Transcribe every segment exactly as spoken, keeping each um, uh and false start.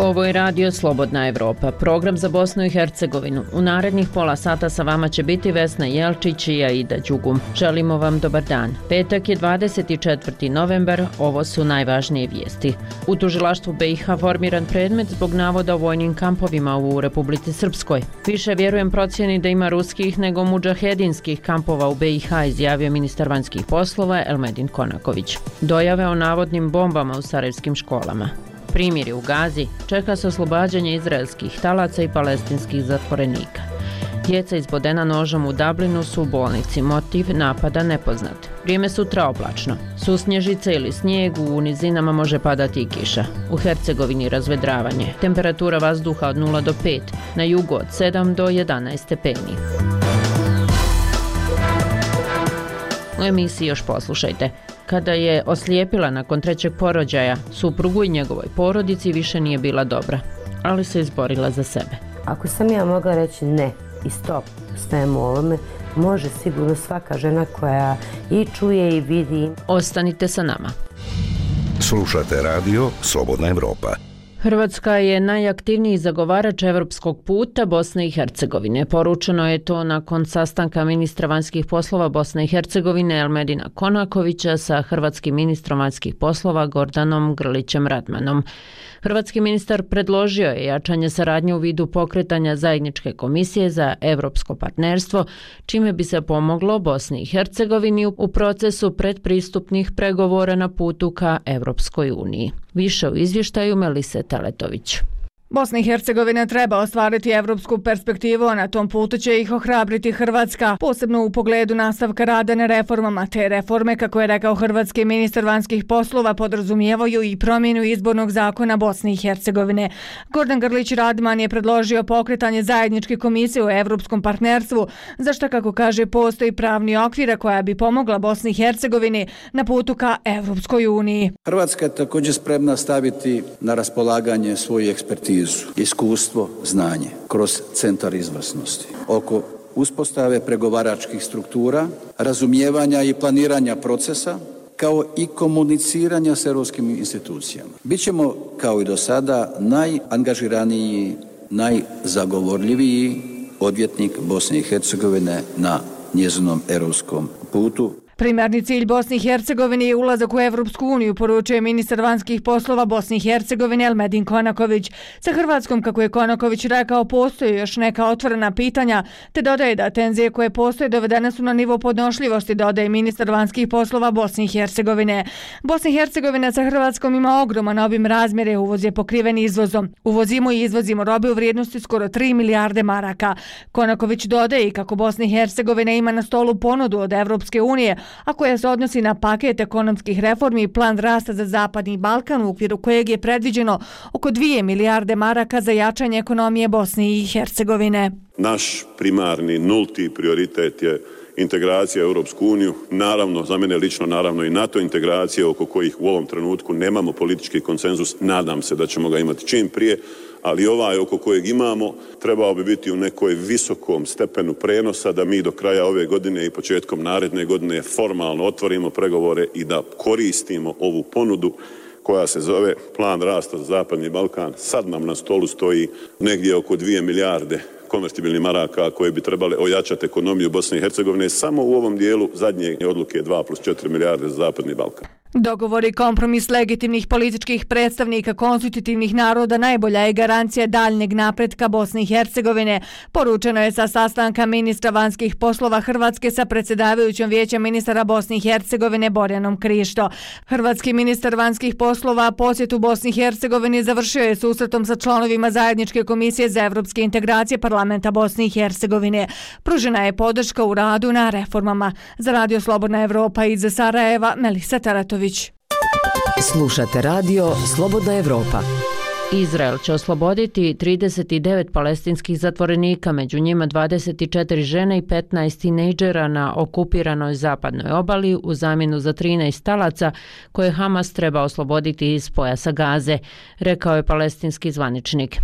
Ovo je radio Slobodna Evropa, program za Bosnu i Hercegovinu. U narednih pola sata sa vama će biti Vesna Jelčić i Aida Đugum. Želimo vam dobar dan. Petak je dvadeset četvrti novembar, ovo su najvažnije vijesti. U tužilaštvu B i H formiran predmet zbog navoda o vojnim kampovima u Republici Srpskoj. Više vjerujem procjeni da ima ruskih nego mudžahedinskih kampova u B i H, izjavio ministar vanjskih poslova Elmedin Konaković. Dojave o navodnim bombama u sarajevskim školama. Primjeri u Gazi, čeka se oslobađanje izraelskih talaca i palestinskih zatvorenika. Djeca izbodena nožom u Dublinu su u bolnici, motiv napada nepoznat. Vrijeme sutra oblačno. Susnježica ili snijeg, u nizinama može padati i kiša. U Hercegovini razvedravanje. Temperatura vazduha od nula do pet, na jugu od sedam do jedanaest stepeni. U emisiji još poslušajte. Kada je oslijepila nakon trećeg porođaja, suprugu i njegovoj porodici više nije bila dobra, ali se izborila za sebe. Ako sam ja mogla reći ne i stop svemu ovome, može sigurno svaka žena koja i čuje i vidi. Ostanite sa nama. Slušate radio Slobodna Evropa. Hrvatska je najaktivniji zagovarač evropskog puta Bosne i Hercegovine. Poručeno je to nakon sastanka ministra vanjskih poslova Bosne i Hercegovine Elmedina Konakovića sa hrvatskim ministrom vanjskih poslova Gordanom Grlićem Radmanom. Hrvatski ministar predložio je jačanje saradnje u vidu pokretanja zajedničke komisije za evropsko partnerstvo, čime bi se pomoglo Bosni i Hercegovini u procesu predpristupnih pregovora na putu ka Evropskoj uniji. Više u izvještaju Melise Teletović. Bosna i Hercegovina treba ostvariti evropsku perspektivu, a na tom putu će ih ohrabriti Hrvatska, posebno u pogledu nastavka rada na reformama. Te reforme, kako je rekao hrvatski ministar vanjskih poslova, podrazumijevaju i promjenu izbornog zakona Bosne i Hercegovine. Gordan Grlić Radman je predložio pokretanje zajedničke komisije u evropskom partnerstvu, za što, kako kaže, postoji pravni okvir koja bi pomogla Bosni i Hercegovini na putu ka Evropskoj uniji. Hrvatska je također spremna staviti na raspolaganje svoju ekspertizu, iskustvo, znanje kroz centar izvrsnosti oko uspostave pregovaračkih struktura, razumijevanja i planiranja procesa, kao i komuniciranja s europskim institucijama. Bićemo, kao i do sada, najangažiraniji, najzagovorljiviji odvjetnik Bosne i Hercegovine na njezinom europskom putu. Primarni cilj Bosne i Hercegovine je ulazak u Evropsku uniju, poručuje ministar vanjskih poslova Bosne i Hercegovine Elmedin Konaković. Sa Hrvatskom, kako je Konaković rekao, postoje još neka otvorena pitanja, te dodaje da tenzije koje postoje dovedene su na nivo podnošljivosti, dodaje ministar vanjskih poslova Bosne i Hercegovine. Bosna i Hercegovina sa Hrvatskom ima ogroman obim razmjere, uvoz je pokriven izvozom. Uvozimo i izvozimo robe u vrijednosti skoro tri milijarde maraka. Konaković dodaje i kako Bosna i Hercegovina ima na stolu ponudu od Evropske unije, a koja se odnosi na paket ekonomskih reformi i plan rasta za Zapadni Balkan, u okviru kojeg je predviđeno oko dvije milijarde maraka za jačanje ekonomije Bosne i Hercegovine. Naš primarni, nulti prioritet je integracija u Europsku uniju, naravno, za mene lično, naravno i NATO integracije, oko kojih u ovom trenutku nemamo politički konsenzus, nadam se da ćemo ga imati čim prije, ali ovaj oko kojeg imamo trebao bi biti u nekoj visokom stepenu prenosa da mi do kraja ove godine i početkom naredne godine formalno otvorimo pregovore i da koristimo ovu ponudu koja se zove plan rasta za Zapadni Balkan. Sad nam na stolu stoji negdje oko dvije milijarde konvertibilnih maraka koje bi trebale ojačati ekonomiju Bosne i Hercegovine samo u ovom dijelu zadnje odluke dva plus četiri milijarde za Zapadni Balkan. Dogovor i kompromis legitimnih političkih predstavnika konstitutivnih naroda najbolja je garancija daljnjeg napretka Bosne i Hercegovine, poručeno je sa sastanka ministra vanjskih poslova Hrvatske sa predsjedavajućom vijeća ministara Bosne i Hercegovine Borjanom Krišto. Hrvatski ministar vanjskih poslova posjetu Bosni i Hercegovini završio je susretom sa članovima zajedničke komisije za evropske integracije parlamenta Bosne i Hercegovine. Pružena je podrška u radu na reformama. Za Radio Slobodna Evropa iz Sarajeva, Melisa Teletović. Slušate radio Slobodna Evropa. Izrael će osloboditi trideset devet palestinskih zatvorenika, među njima dvadeset četiri žene i petnaest tinejdžera na okupiranoj zapadnoj obali u zamjenu za trinaest talaca koje Hamas treba osloboditi iz pojasa Gaze, rekao je palestinski zvaničnik.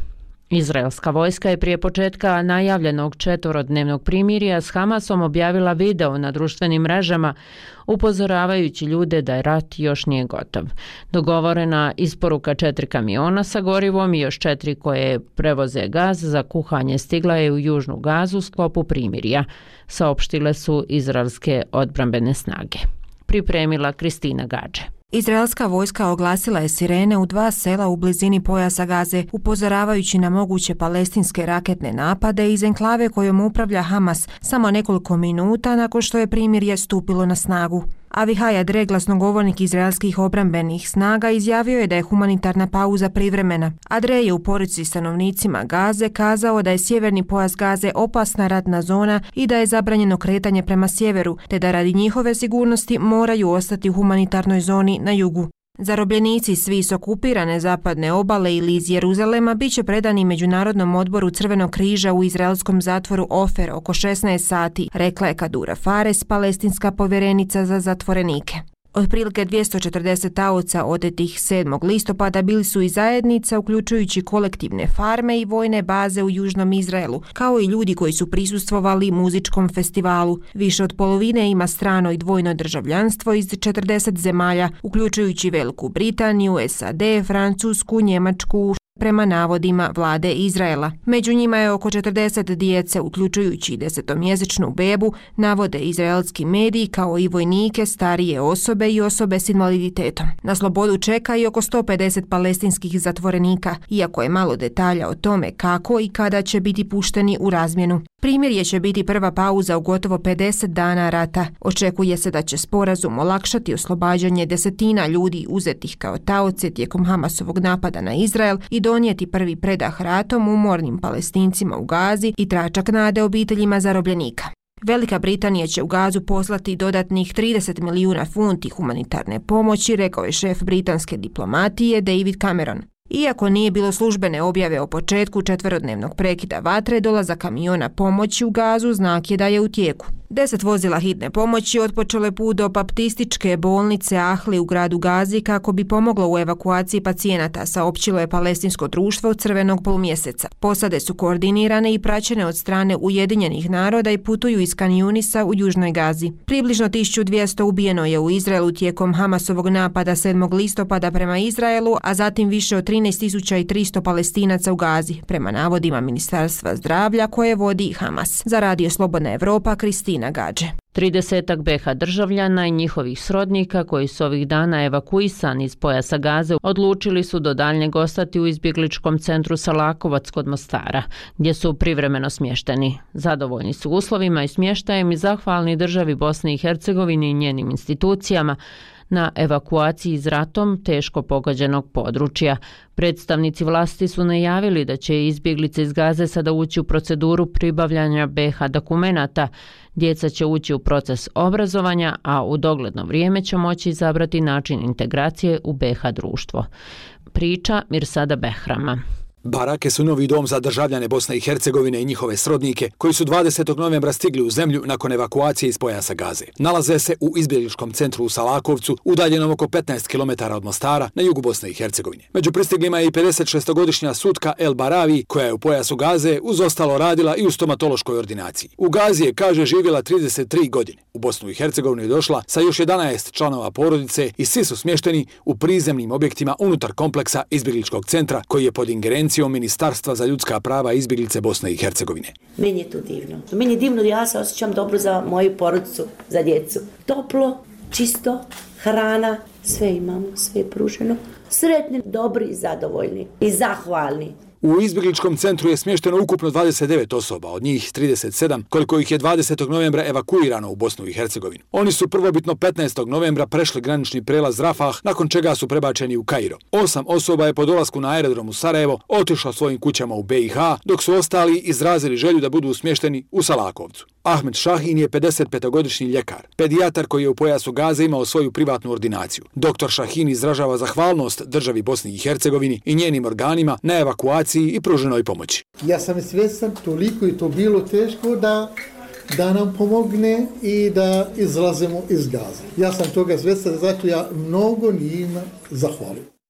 Izraelska vojska je prije početka najavljenog četvorodnevnog primirja s Hamasom objavila video na društvenim mrežama upozoravajući ljude da je rat još nije gotov. Dogovorena isporuka četiri kamiona sa gorivom i još četiri koje prevoze gaz za kuhanje stigla je u južnu Gazu u sklopu primirja, saopštile su izraelske odbrambene snage. Pripremila Kristina Gadže. Izraelska vojska oglasila je sirene u dva sela u blizini pojasa Gaze, upozoravajući na moguće palestinske raketne napade iz enklave kojom upravlja Hamas samo nekoliko minuta nakon što je primirje stupilo na snagu. Avihaj Adre, glasnogovornik izraelskih obrambenih snaga, izjavio je da je humanitarna pauza privremena. Adre je u poruci stanovnicima Gaze kazao da je sjeverni pojas Gaze opasna ratna zona i da je zabranjeno kretanje prema sjeveru, te da radi njihove sigurnosti moraju ostati u humanitarnoj zoni na jugu. Zarobljenici svi s okupirane zapadne obale ili iz Jeruzalema bit će predani Međunarodnom odboru Crvenog križa u izraelskom zatvoru Ofer oko šesnaest sati, rekla je Kadura Fares, palestinska povjerenica za zatvorenike. Otprilike dvjesto četrdeset taoca otetih sedmog listopada bili su i zajednica, uključujući kolektivne farme i vojne baze u južnom Izraelu, kao i ljudi koji su prisustvovali muzičkom festivalu. Više od polovine ima strano i dvojno državljanstvo iz četrdeset zemalja, uključujući Veliku Britaniju, S A D, Francusku, Njemačku, prema navodima vlade Izraela. Među njima je oko četrdeset djece, uključujući desetomjesečnu bebu, navode izraelski mediji, kao i vojnike, starije osobe i osobe s invaliditetom. Na slobodu čeka i oko sto pedeset palestinskih zatvorenika, iako je malo detalja o tome kako i kada će biti pušteni u razmjenu. Primirje će biti prva pauza u gotovo pedeset dana rata. Očekuje se da će sporazum olakšati oslobađanje desetina ljudi uzetih kao taoce tijekom Hamasovog napada na Izrael i donijeti prvi predah ratom umornim Palestincima u Gazi i tračak nade obiteljima zarobljenika. Velika Britanija će u Gazu poslati dodatnih trideset milijuna funti humanitarne pomoći, rekao je šef britanske diplomatije David Cameron. Iako nije bilo službene objave o početku četverodnevnog prekida vatre, dolazak kamiona pomoći u Gazu znak je da je u tijeku. Deset vozila hitne pomoći otpočelo je put do baptističke bolnice Ahli u gradu Gazi kako bi pomoglo u evakuaciji pacijenata, saopćilo je palestinsko društvo Crvenog polumjeseca. Posade su koordinirane i praćene od strane Ujedinjenih naroda i putuju iz Kan Junisa u južnoj Gazi. Približno tisuću dvjesto ubijeno je u Izraelu tijekom Hamasovog napada sedmog listopada prema Izraelu, a zatim više od trinaest tisuća tristo Palestinaca u Gazi, prema navodima Ministarstva zdravlja koje vodi Hamas. Za Radio Slobodna Evropa, Kristina Gadže. Tridesetak B H državljana i njihovih srodnika koji su ovih dana evakuisani iz pojasa Gaze odlučili su do daljnjeg ostati u izbjegličkom centru Salakovac kod Mostara, gdje su privremeno smješteni. Zadovoljni su uslovima i smještajem i zahvalni državi Bosne i Hercegovine i njenim institucijama na evakuaciji iz ratom teško pogođenog područja. Predstavnici vlasti su najavili da će izbjeglice iz Gaze sada ući u proceduru pribavljanja B H dokumenata. Djeca će ući u proces obrazovanja, a u dogledno vrijeme će moći izabrati način integracije u B H društvo. Priča Mirsada Behrama. Barake su novi dom za državljane Bosne i Hercegovine i njihove srodnike koji su dvadesetog novembra stigli u zemlju nakon evakuacije iz pojasa Gaze. Nalaze se u izbjegličkom centru u Salakovcu, udaljenom oko petnaest kilometara od Mostara na jugu Bosne i Hercegovine. Među pristiglima je i pedesetšestogodišnja Sutka El Baravi, koja je u pojasu Gaze uz ostalo radila i u stomatološkoj ordinaciji. U Gazi je, kaže, živjela trideset tri godine. U Bosnu i Hercegovinu je došla sa još jedanaest članova porodice i svi su smješteni u prizemnim objektima unutar kompleksa izbjegličkog centra koji je pod ingerencijom Ministarstva za ljudska prava i izbjeglice Bosne i Hercegovine. Meni je to divno. Meni je divno da ja se osjećam dobro za moju porodicu, za djecu. Toplo, čisto, hrana, sve imamo, sve je pruženo. Sretni, dobri i zadovoljni i zahvalni. U izbjegličkom centru je smješteno ukupno dvadeset devet osoba, od njih trideset sedam, koliko ih je dvadesetog novembra evakuirano u Bosnu i Hercegovinu. Oni su prvobitno petnaestog novembra prešli granični prelaz Rafah, nakon čega su prebačeni u Kairo. Osam osoba je po dolasku na aerodrom u Sarajevo otišlo svojim kućama u B i H, dok su ostali izrazili želju da budu smješteni u Salakovcu. Ahmed Šahin je pedesetpetogodišnji ljekar, pedijatar koji je u pojasu Gaze imao svoju privatnu ordinaciju. Doktor Šahin izražava zahvalnost državi Bosni i Hercegovini i njenim organima na evakuaciji i pruženoj pomoći. Ja sam svjestan toliko i to bilo teško da, da nam pomogne i da izlazimo iz Gaze. Ja sam toga svjestan, zato ja mnogo njima zahvalim.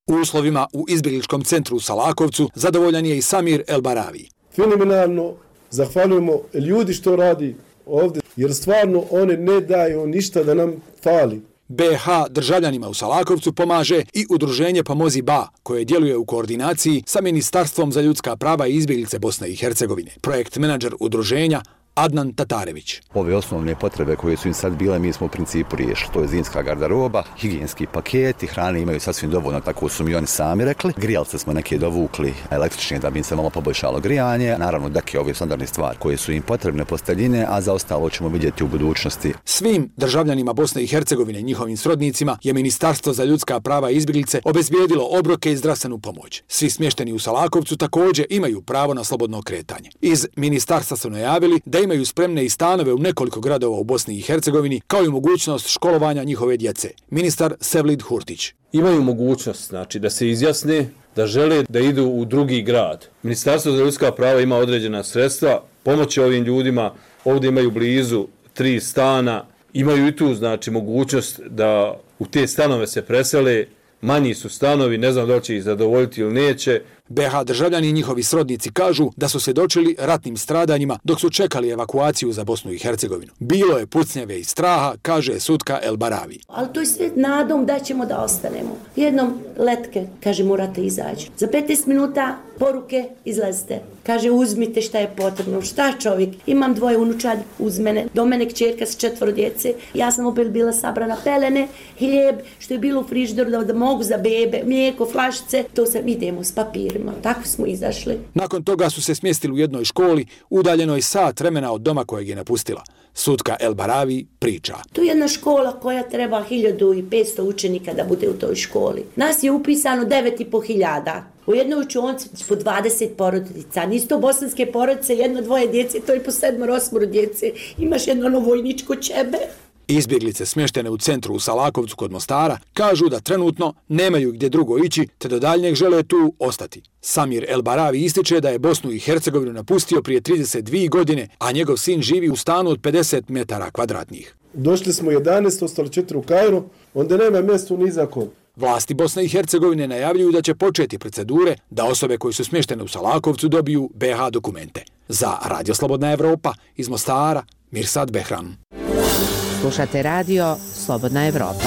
U uslovima u izbjegličkom centru u Salakovcu zadovoljan je i Samir El Baravi. Fenomenalno, zahvaljujemo ljudi što radi ovdje, jer stvarno one ne daju ništa da nam fali. B H državljanima u Salakovcu pomaže i udruženje Pomozi Ba, koje djeluje u koordinaciji sa Ministarstvom za ljudska prava i izbjeglice Bosne i Hercegovine. Projekt menadžer udruženja Adnan Tatarević. Ove osnovne potrebe koje su im sad bile, mi smo u principu riješili. To je zimska garderoba, higijenski paketi, hrane imaju sasvim dovoljno, tako su mi oni sami rekli. Grijalce smo neke dovukli električne da bi im se malo poboljšalo grijanje. Naravno, dakle, ove standardne stvari koje su im potrebne posteljine, a za ostalo ćemo vidjeti u budućnosti. Svim državljanima Bosne i Hercegovine i njihovim srodnicima je Ministarstvo za ljudska prava i izbjeglice obezbijedilo obroke i zdravstvenu pomoć. Svi smješteni u Salakovcu također imaju pravo na slobodno kretanje. Iz ministarstva su najavili da imaju spremne i stanove u nekoliko gradova u Bosni i Hercegovini, kao i mogućnost školovanja njihove djece. Ministar Sevlid Hurtić. Imaju mogućnost, znači, da se izjasne da žele da idu u drugi grad. Ministarstvo za ljudska prava ima određena sredstva, pomoći ovim ljudima, ovdje imaju blizu tri stana, imaju i tu, znači, mogućnost da u te stanove se presele, manji su stanovi, ne znam da li će ih zadovoljiti ili neće. B H državljani i njihovi srodnici kažu da su svjedočili ratnim stradanjima dok su čekali evakuaciju za Bosnu i Hercegovinu. Bilo je pucnjeve i straha, kaže Sutka El Baravi. Ali to je sve nadom da ćemo da ostanemo. Jednom letke, kaže, morate izaći. Za petnaest minuta poruke, izlazite. Kaže, uzmite šta je potrebno. Šta čovjek? Imam dvoje unučad uz mene. Do mene kćerka s četvoro djece. Ja sam opet bila sabrana pelene, hljeb, što je bilo u frižideru da, da mogu za bebe, mlijeko, flašice. To sad idemo s papirima. Tako smo izašli. Nakon toga su se smjestili u jednoj školi, udaljenoj sat vremena od doma kojeg je napustila. Sutka El Baravi priča. To je jedna škola koja treba hiljadu i petsto učenika da bude u toj školi. Nas je upisano devet i po hiljada. U jednoj učionci po dvadeset porodica. Nisu to bosanske porodice, jedno, dvoje djece, to je po sedmoro, osmoro djece. Imaš jedno ono vojničko čebe. Izbjeglice smještene u centru u Salakovcu kod Mostara kažu da trenutno nemaju gdje drugo ići, te do daljnjeg žele tu ostati. Samir El Baravi ističe da je Bosnu i Hercegovinu napustio prije trideset dvije godine, a njegov sin živi u stanu od pedeset metara kvadratnih. Došli smo jedanaest, ostali četiri u Kairu, onda nema mjestu ni za kod. Vlasti Bosne i Hercegovine najavljuju da će početi procedure da osobe koje su smještene u Salakovcu dobiju B H dokumente. Za Radio Slobodna Evropa iz Mostara, Mirsad Behram. Slušate radio Slobodna Evropa.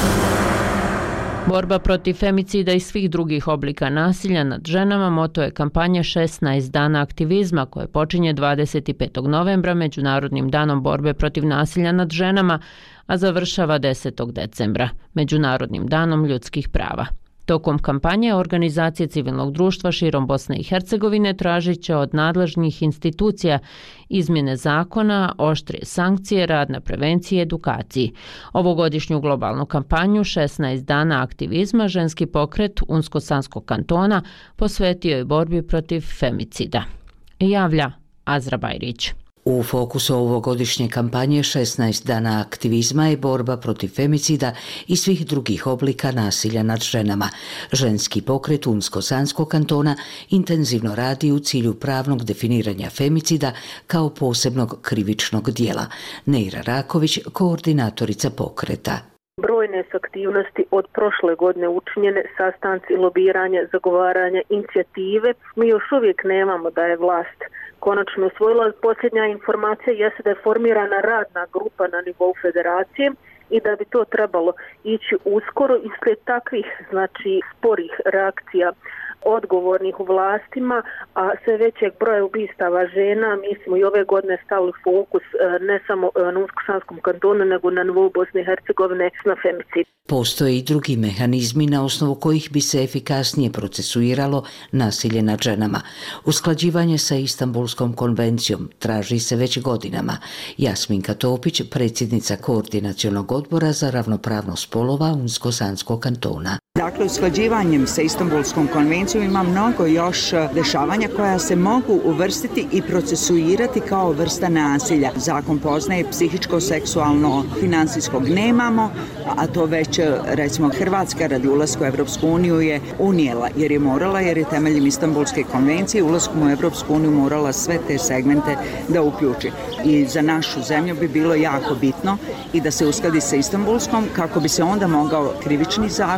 Borba protiv femicida i svih drugih oblika nasilja nad ženama moto je kampanje šesnaest dana aktivizma koje počinje dvadeset petog novembra Međunarodnim danom borbe protiv nasilja nad ženama, a završava desetog decembra Međunarodnim danom ljudskih prava. Tokom kampanje organizacije civilnog društva širom Bosne i Hercegovine tražit će od nadležnih institucija izmjene zakona, oštrije sankcije, rad na prevenciji i edukaciji. Ovogodišnju globalnu kampanju šesnaest dana aktivizma ženski pokret Unsko-Sanskog kantona posvetio je borbi protiv femicida. Javlja Azra Bajrić. U fokusu ovogodišnje kampanje šesnaest dana aktivizma je borba protiv femicida i svih drugih oblika nasilja nad ženama. Ženski pokret Unsko-Sanskog kantona intenzivno radi u cilju pravnog definiranja femicida kao posebnog krivičnog dijela. Neira Raković, koordinatorica pokreta. Brojne su aktivnosti od prošle godine učinjene, sastanci, lobiranja, zagovaranja, inicijative. Mi još uvijek nemamo da je vlast konačno usvojila. Posljednja informacija jeste da je formirana radna grupa na nivou federacije i da bi to trebalo ići uskoro. I slijed takvih, znači, sporih reakcija odgovornih u vlastima, a sve većeg broja ubistava žena, mi smo i ove godine stavili fokus ne samo na Unsko-Sanskom kantonu, nego na nivou Bosne i Hercegovine na femicid. Postoje i drugi mehanizmi na osnovu kojih bi se efikasnije procesuiralo nasilje nad ženama. Usklađivanje sa Istanbulskom konvencijom traži se već godinama. Jasminka Topić, predsjednica Koordinacionog odbora za ravnopravnost spolova Unsko-Sanskog kantona. Dakle, usklađivanjem sa Istanbulskom konvencijom ima mnogo još dešavanja koja se mogu uvrstiti i procesuirati kao vrsta nasilja. Zakon poznaje psihičko, seksualno, financijskog nemamo, a to već, recimo, Hrvatska radi ulaska u Evropsku uniju je unijela, jer je morala, jer je temeljem Istanbulske konvencije ulaskom u Evropsku uniju morala sve te segmente da uključi. I za našu zemlju bi bilo jako bitno i da se uskladi sa Istanbulskom kako bi se onda mogao krivični zakon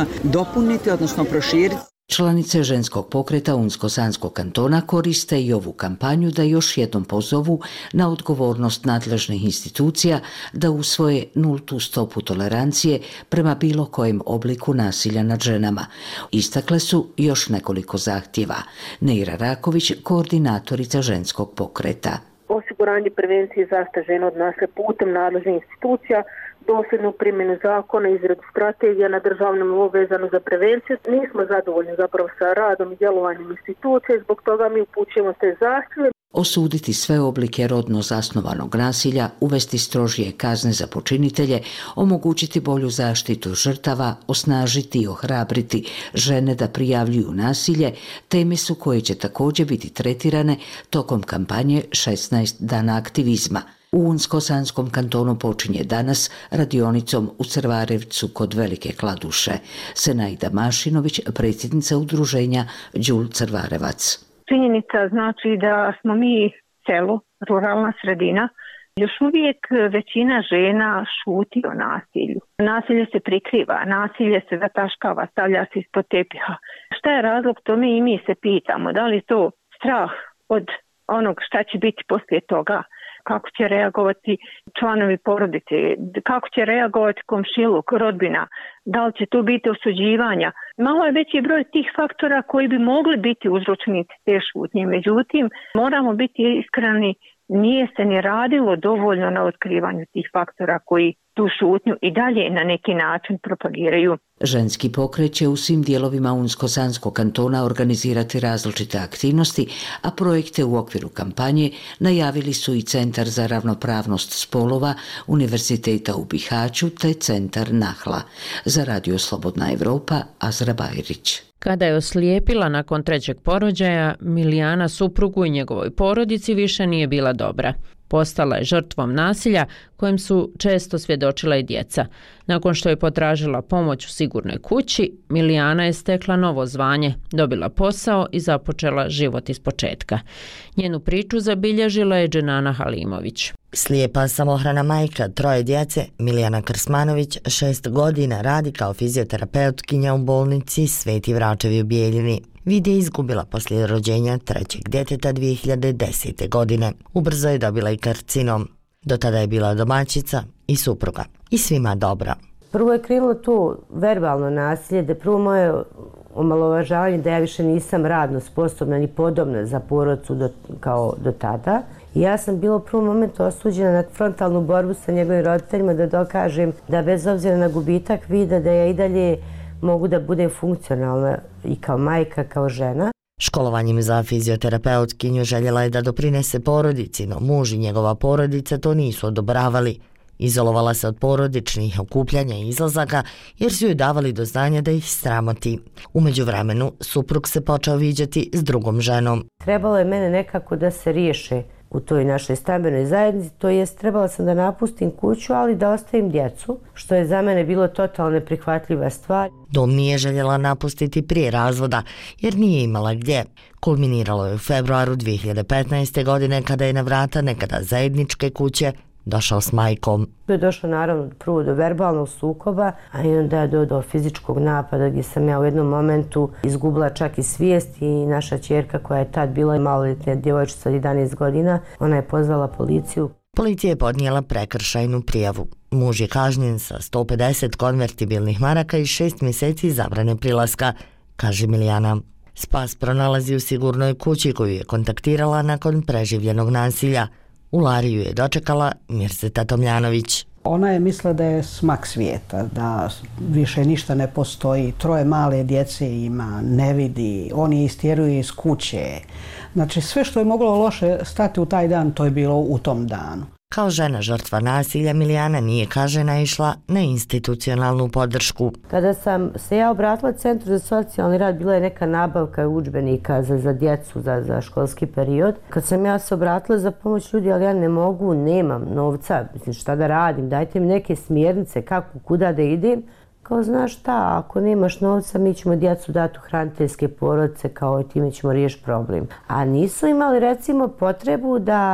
dopuniti, odnosno proširiti. Članice ženskog pokreta Unsko-Sanskog kantona koriste i ovu kampanju da još jednom pozovu na odgovornost nadležnih institucija da usvoje nultu stopu tolerancije prema bilo kojem obliku nasilja nad ženama. Istakle su još nekoliko zahtjeva. Neira Raković, koordinatorica ženskog pokreta. Osiguranje prevencije i zaštite žena od nasilja putem nadležnih institucija, dosljednu primjenu zakona, izradu strategija na državnom nivou vezano za prevenciju. Nismo zadovoljni zapravo sa radom i djelovanjem institucije, zbog toga mi upućujemo te zahtjeve. Osuditi sve oblike rodno zasnovanog nasilja, uvesti strožije kazne za počinitelje, omogućiti bolju zaštitu žrtava, osnažiti i ohrabriti žene da prijavljuju nasilje, teme su koje će također biti tretirane tokom kampanje šesnaest dana aktivizma. U Unsko-Sanskom kantonu počinje danas radionicom u Crvarevcu kod Velike Kladuše. Senaida Mašinović, predsjednica udruženja Đul Crvarevac. Činjenica znači da smo mi selo, ruralna sredina, još uvijek većina žena šuti o nasilju. Nasilje se prikriva, nasilje se zataškava, stavlja se ispod tepiha. Šta je razlog tome i mi se pitamo, da li to strah od onog šta će biti poslije toga? Kako će reagovati članovi porodice, kako će reagovati komšiluk, rodbina, da li će tu biti osuđivanja. Malo je veći broj tih faktora koji bi mogli biti uzročnici te šutnje. Međutim, moramo biti iskreni, nije se ni radilo dovoljno na otkrivanju tih faktora koji tu šutnju i dalje na neki način propagiraju. Ženski pokret će u svim dijelovima Unsko-Sanskog kantona organizirati različite aktivnosti, a projekte u okviru kampanje najavili su i Centar za ravnopravnost spolova Univerziteta u Bihaću te Centar Nahla. Za Radio Slobodna Evropa, Azra Bajrić. Kada je oslijepila nakon trećeg porođaja, Milijana suprugu i njegovoj porodici više nije bila dobra. Postala je žrtvom nasilja kojem su često svjedočila i djeca. Nakon što je potražila pomoć u sigurnoj kući, Milijana je stekla novo zvanje, dobila posao i započela život iz početka. Njenu priču zabilježila je Dženana Halimović. Slijepa samohrana majka troje djece, Milijana Krsmanović, šest godina radi kao fizioterapeutkinja u bolnici Sveti Vračevi u Bijeljini. Vid je izgubila poslije rođenja trećeg djeteta dvije hiljade desete. godine. Ubrzo je dobila i karcinom. Do tada je bila domaćica i supruga. I svima dobra. Prvo je krenulo to verbalno nasilje, da prvo moje omalovažavanje da ja više nisam radno sposobna ni podobna za porodcu do, kao do tada. I ja sam bila u prvom momentu osuđena na frontalnu borbu sa njegovim roditeljima da dokažem da bez obzira na gubitak vida da ja i dalje mogu da budem funkcionalna i kao majka, kao žena. Školovanjem za fizioterapeutkinju željela je da doprinese porodici, no muž i njegova porodica to nisu odobravali. Izolovala se od porodičnih okupljanja i izlazaka jer su joj davali do znanja da ih sramoti. U međuvremenu suprug se počeo viđati s drugom ženom. Trebalo je mene nekako da se riješe u toj našoj stambenoj zajednici, to jest trebala sam da napustim kuću, ali da ostavim djecu, što je za mene bilo totalno neprihvatljiva stvar. Dom nije željela napustiti prije razvoda, jer nije imala gdje. Kulminiralo je u februaru dvije hiljade petnaeste. godine kada je na vrata nekada zajedničke kuće došao s majkom. To je došlo naravno prvo do verbalnog sukoba, a i onda do, do fizičkog napada gdje sam ja u jednom momentu izgubila čak i svijest i naša ćerka koja je tad bila maloljetna djevojčica od jedanaest godina, ona je pozvala policiju. Policija je podnijela prekršajnu prijavu. Muž je kažnjen sa sto pedeset konvertibilnih maraka i šest mjeseci zabrane prilaska, kaže Milijana. Spas pronalazi u sigurnoj kući koju je kontaktirala nakon preživljenog nasilja. U Lariju je dočekala Mirzeta Tomljanović. Ona je mislila da je smak svijeta, da više ništa ne postoji. Troje male djece ima, ne vidi, oni istjeruju iz kuće. Znači sve što je moglo loše stati u taj dan, to je bilo u tom danu. Kao žena žrtva nasilja, Milijana nije, kaže, naišla na institucionalnu podršku. Kada sam se ja obratila Centru za socijalni rad, bila je neka nabavka udžbenika za, za djecu, za, za školski period. Kad sam ja se obratila za pomoć ljudi, ali ja ne mogu, nemam novca, mislim šta da radim, dajte mi neke smjernice kako, kuda da idem. Kao, znaš šta, ako nemaš novca, mi ćemo djecu dati u hraniteljske porodice, kao i time ćemo riješiti problem. A nisu imali recimo potrebu da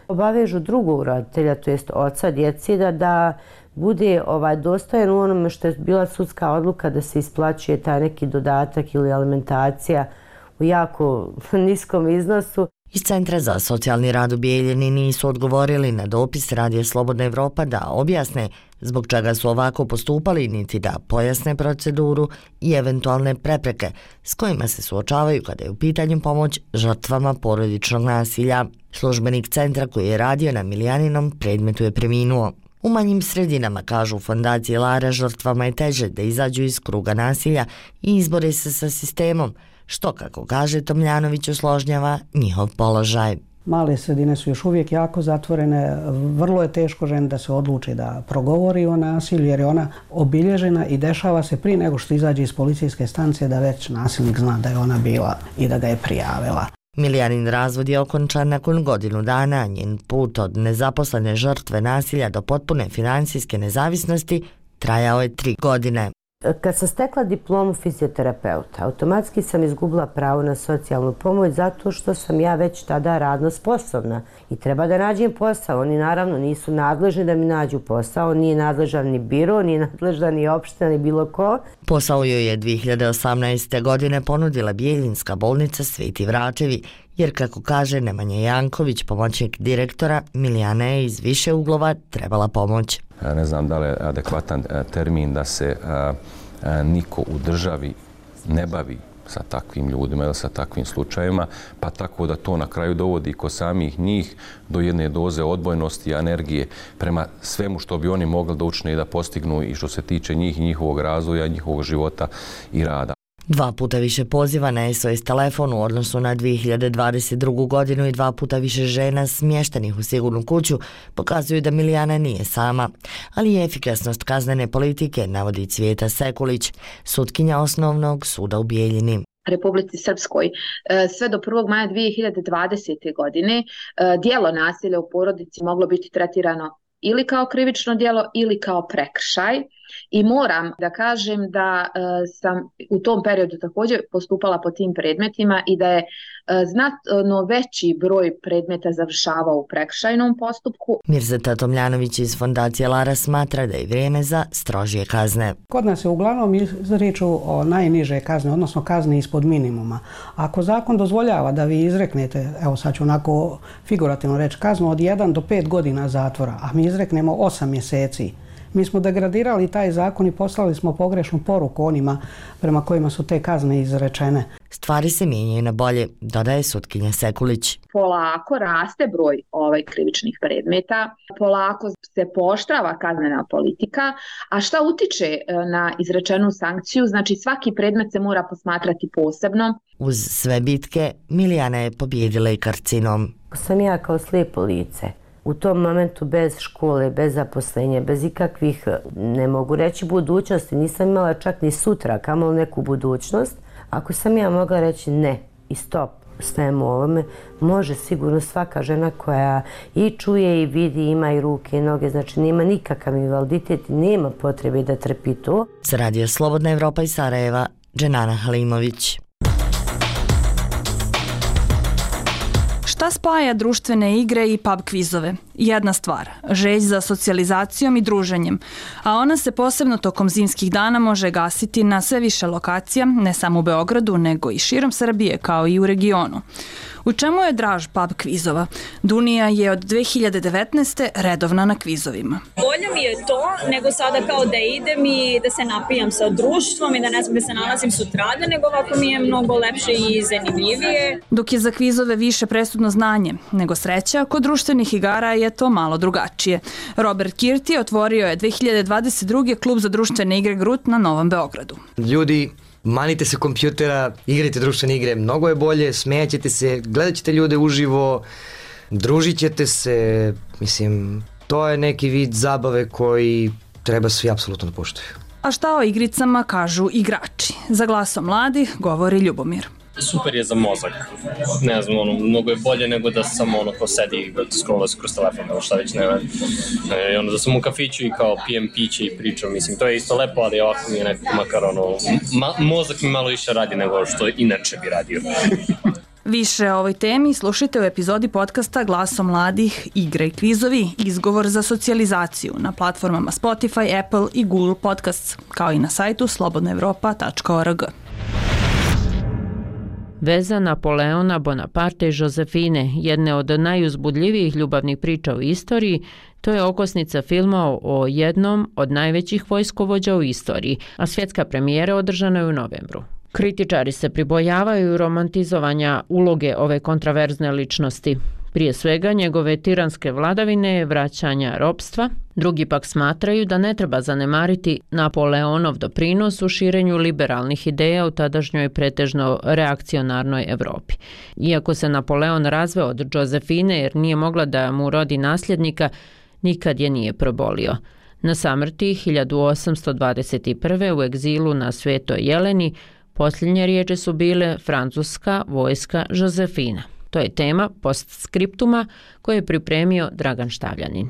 Obavežu drugog roditelja, to jest oca djeci, da, da bude ovaj, dostojan u onome što je bila sudska odluka da se isplaćuje taj neki dodatak ili alimentacija u jako niskom iznosu. Iz Centra za socijalni rad u Bijeljini nisu odgovorili na dopis Radija Slobodna Evropa da objasne zbog čega su ovako postupali, niti da pojasne proceduru i eventualne prepreke s kojima se suočavaju kada je u pitanju pomoć žrtvama porodičnog nasilja. Službenik centra koji je radio na Milijaninom predmetu je preminuo. U manjim sredinama, kažu u fondaciji Lara, žrtvama je teže da izađu iz kruga nasilja i izbore se sa sistemom, što, kako kaže Tomljanović, usložnjava njihov položaj. Male sredine su još uvijek jako zatvorene, vrlo je teško ženi da se odluči da progovori o nasilju jer je ona obilježena i dešava se prije nego što izađe iz policijske stanice da već nasilnik zna da je ona bila i da ga je prijavila. Milijanin razvod je okončan nakon godinu dana, njen put od nezaposlene žrtve nasilja do potpune financijske nezavisnosti trajao je tri godine. Kad sam stekla diplomu fizioterapeuta, automatski sam izgubila pravo na socijalnu pomoć zato što sam ja već tada radno sposobna i treba da nađem posao. Oni naravno nisu nadležni da mi nađu posao, nije nadležan ni biro, nije nadležan ni opština, ni bilo ko. Posao joj je dvije hiljade osamnaeste. godine ponudila Bijeljinska bolnica Sveti Vračevi, jer kako kaže Nemanja Janković, pomoćnik direktora, Milijana je iz više uglova trebala pomoć. Ne znam da li je adekvatan termin da se a, a, niko u državi ne bavi sa takvim ljudima ili sa takvim slučajevima, pa tako da to na kraju dovodi kod samih njih do jedne doze odbojnosti i energije prema svemu što bi oni mogli da učine i da postignu i što se tiče njih i njihovog razvoja, njihovog života i rada. Dva puta više poziva na S O S telefon u odnosu na dvije hiljade dvadeset drugu. godinu i dva puta više žena smještenih u sigurnu kuću pokazuju da Milijana nije sama, ali i efikasnost kaznene politike, navodi Cvijeta Sekulić, sutkinja Osnovnog suda u Bijeljini. Republici Srpskoj sve do prvog maja dvije hiljade dvadesete. godine djelo nasilja u porodici moglo biti tretirano ili kao krivično djelo ili kao prekršaj. I moram da kažem da e, sam u tom periodu također postupala po tim predmetima i da je e, znatno veći broj predmeta završavao u prekršajnom postupku. Mirzeta Tomljanović iz fondacije Lara smatra da je vrijeme za strožije kazne. Kod nas je uglavnom izriču o najniže kazne, odnosno kazne ispod minimuma. Ako zakon dozvoljava da vi izreknete, evo sad ću onako figurativno reći, kaznu od jedan do pet godina zatvora, a mi izreknemo osam mjeseci, mi smo degradirali taj zakon i poslali smo pogrešnu poruku onima prema kojima su te kazne izrečene. Stvari se mijenjaju na bolje, dodaje sutkinja Sekulić. Polako raste broj ovaj krivičnih predmeta, polako se pooštrava kaznena politika, a šta utiče na izrečenu sankciju, znači svaki predmet se mora posmatrati posebno. Uz sve bitke, Milijana je pobjedila i karcinom. Sam ja kao slijepo lice. U tom momentu bez škole, bez zaposlenja, bez ikakvih, ne mogu reći budućnosti, nisam imala čak ni sutra, kamoli neku budućnost. Ako sam ja mogla reći ne i stop svemu ovome, može sigurno svaka žena koja i čuje i vidi, ima i ruke i noge, znači nema nikakav invaliditet i nema potrebe da trpi to. Za Radio Slobodna Evropa iz Sarajeva, Dženana Halimović. Šta spaja društvene igre i pub kvizove? Jedna stvar, želj za socijalizacijom i druženjem, a ona se posebno tokom zimskih dana može gasiti na sve više lokacija, ne samo u Beogradu, nego i širom Srbije, kao i u regionu. U čemu je draž pub kvizova? Dunija je od dvije hiljade devetnaeste. redovna na kvizovima. Bolje mi je to nego sada kao da idem i da se napijam sa društvom i da ne znam da se nalazim sutradan, nego ovako mi je mnogo lepše i zanimljivije. Dok je za kvizove više presudno znanje nego sreća, kod društvenih igara je to malo drugačije. Robert Kirti otvorio je dvije hiljade dvadeset druge. klub za društvene igre Grut na Novom Beogradu. Ljudi, manite se kompjutera, igrajte društvene igre, mnogo je bolje, smejaćete se, gledat ćete ljude uživo, družit ćete se, mislim, to je neki vid zabave koji treba svi apsolutno da poštuju. A šta o igricama kažu igrači? Za Glasom mladih govori Ljubomir. Super je za mozak. Ne znam, ono, mnogo je bolje nego da sam ono ko sedi i scrolla se kroz telefon, ili šta već ne radi. E, ono, da sam u kafiću i kao pijem piće i pričam, mislim, to je isto lepo, ali ovako mi je nekako makar ono, ma, mozak mi malo više radi nego što inače bi radio. Više o ovoj temi slušajte u epizodi podcasta Glaso mladih, igre i kvizovi, izgovor za socijalizaciju na platformama Spotify, Apple i Google Podcasts, kao i na sajtu slobodna evropa tačka org. Veza Napoleona Bonaparte i Josefine, jedne od najuzbudljivijih ljubavnih priča u istoriji, to je okosnica filma o jednom od najvećih vojskovođa u istoriji, a svjetska premijera održana je u novembru. Kritičari se pribojavaju romantizovanja uloge ove kontraverzne ličnosti. Prije svega njegove tiranske vladavine, vraćanja ropstva. Drugi pak smatraju da ne treba zanemariti Napoleonov doprinos u širenju liberalnih ideja u tadašnjoj pretežno reakcionarnoj Evropi. Iako se Napoleon razveo od Josefine jer nije mogla da mu rodi nasljednika, nikad je nije probolio. Na samrti hiljadu osamsto dvadeset prve u egzilu na Svetoj Jeleni posljednje riječi su bile francuska vojska Josefina. To je tema postskriptuma koje je pripremio Dragan Štavljanin.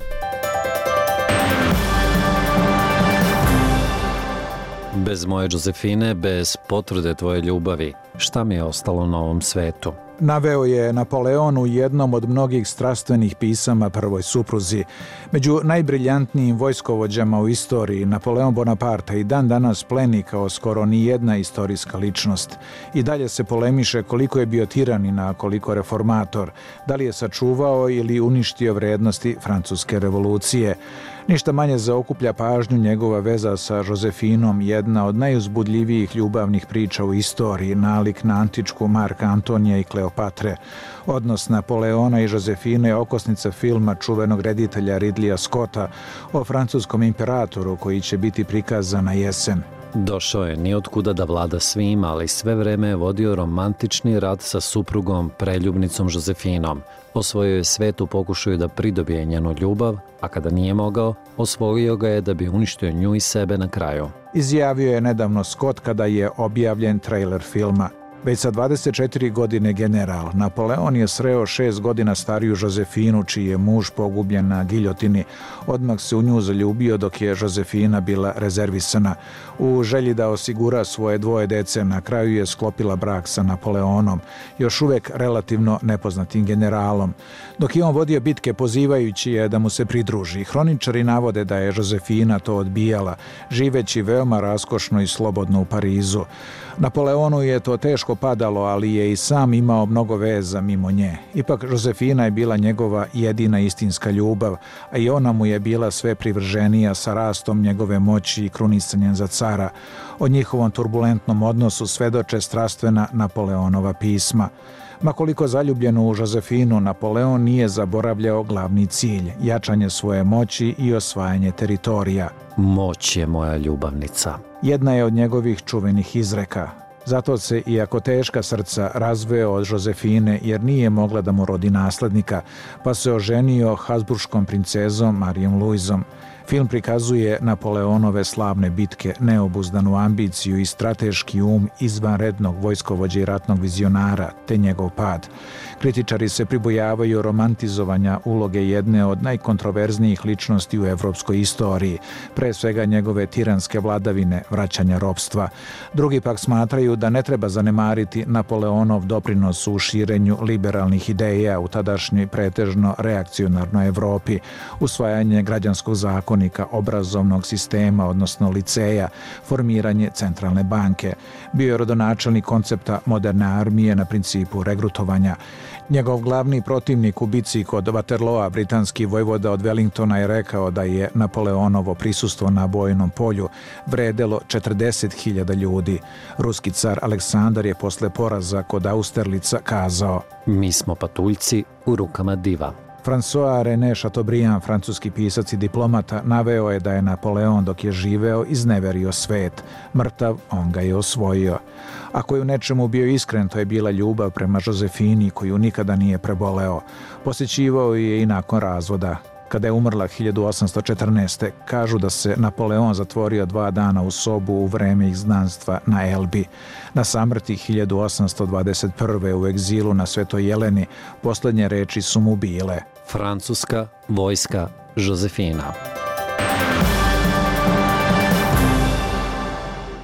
Bez moje Josefine, bez potvrde tvoje ljubavi, šta mi je ostalo na ovom svetu? Naveo je Napoleon u jednom od mnogih strastvenih pisama prvoj supruzi. Među najbriljantnijim vojskovođama u istoriji, Napoleon Bonaparte i dan danas pleni kao skoro ni jedna istorijska ličnost. I dalje se polemiše koliko je bio tiranin, a koliko reformator, da li je sačuvao ili uništio vrednosti francuske revolucije. Ništa manje zaokuplja pažnju njegova veza sa Josefinom, jedna od najuzbudljivijih ljubavnih priča u istoriji, nalik na antičku Marka Antonija i Kleopatre. Odnos Napoleona i Josefine je okosnica filma čuvenog reditelja Ridleya Scotta o francuskom imperatoru koji će biti prikazan na jesen. Došao je nijotkuda da vlada svima, ali sve vreme je vodio romantični rat sa suprugom, preljubnicom Josefinom. Osvojio je svet u pokušaju da pridobije njenu ljubav, a kada nije mogao, osvojio ga je da bi uništio nju i sebe na kraju. Izjavio je nedavno Scott kada je objavljen trailer filma. Već sa dvadeset četiri godine general, Napoleon je sreo šest godina stariju Josefinu, čiji je muž pogubljen na giljotini. Odmah se u nju zaljubio dok je Josefina bila rezervisana. U želji da osigura svoje dvoje dece, na kraju je sklopila brak sa Napoleonom, još uvek relativno nepoznatim generalom. Dok je on vodio bitke pozivajući je da mu se pridruži, hroničari navode da je Josefina to odbijala, živeći veoma raskošno i slobodno u Parizu. Napoleonu je to teško padalo, ali je i sam imao mnogo veza mimo nje. Ipak Josefina je bila njegova jedina istinska ljubav, a i ona mu je bila sve privrženija sa rastom njegove moći i krunisanjem za cara. O njihovom turbulentnom odnosu svedoče strastvena Napoleonova pisma. Ma koliko zaljubljeno u Josefinu, Napoleon nije zaboravljao glavni cilj, jačanje svoje moći i osvajanje teritorija. Moć je moja ljubavnica. Jedna je od njegovih čuvenih izreka. Zato se, iako teška srca, razveo od Josefine jer nije mogla da mu rodi naslednika, pa se oženio Habsburškom princezom Marijom Luizom. Film prikazuje Napoleonove slavne bitke, neobuzdanu ambiciju i strateški um izvanrednog vojskovođa i ratnog vizionara, te njegov pad. Kritičari se pribojavaju romantizovanja uloge jedne od najkontroverznijih ličnosti u evropskoj istoriji, pre svega njegove tiranske vladavine, vraćanja ropstva. Drugi pak smatraju da ne treba zanemariti Napoleonov doprinos u širenju liberalnih ideja u tadašnjoj pretežno reakcionarnoj Evropi, usvajanje građanskog zakonika, obrazovnog sistema, odnosno liceja, formiranje centralne banke. Bio je rodonačelnik koncepta moderne armije na principu regrutovanja. Njegov glavni protivnik u bici kod Waterloa, britanski vojvoda od Wellingtona, je rekao da je Napoleonovo prisustvo na bojnom polju vredelo četrdeset hiljada ljudi. Ruski car Aleksandar je posle poraza kod Austerlica kazao: Mi smo patuljci u rukama diva. François René Chateaubriand, francuski pisac i diplomata, naveo je da je Napoleon dok je živeo izneverio svet. Mrtav, on ga je osvojio. Ako je u nečemu bio iskren, to je bila ljubav prema Josefini koju nikada nije preboleo. Posjećivao je i nakon razvoda. Kada je umrla hiljadu osamsto četrnaeste. kažu da se Napoleon zatvorio dva dana u sobu u vreme izgnanstva na Elbi. Na samrti hiljadu osamsto dvadeset prve. u egzilu na Svetoj Jeleni posljednje reči su mu bile: Francuska vojska Josefina.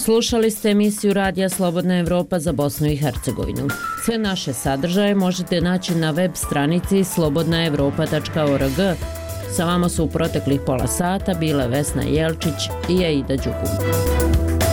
Slušali ste emisiju Radija Slobodna Evropa za Bosnu i Hercegovinu. Sve naše sadržaje možete naći na web stranici slobodna evropa tačka org. Sa vama su u proteklih pola sata bile Vesna Jelčić i Aida Đugum.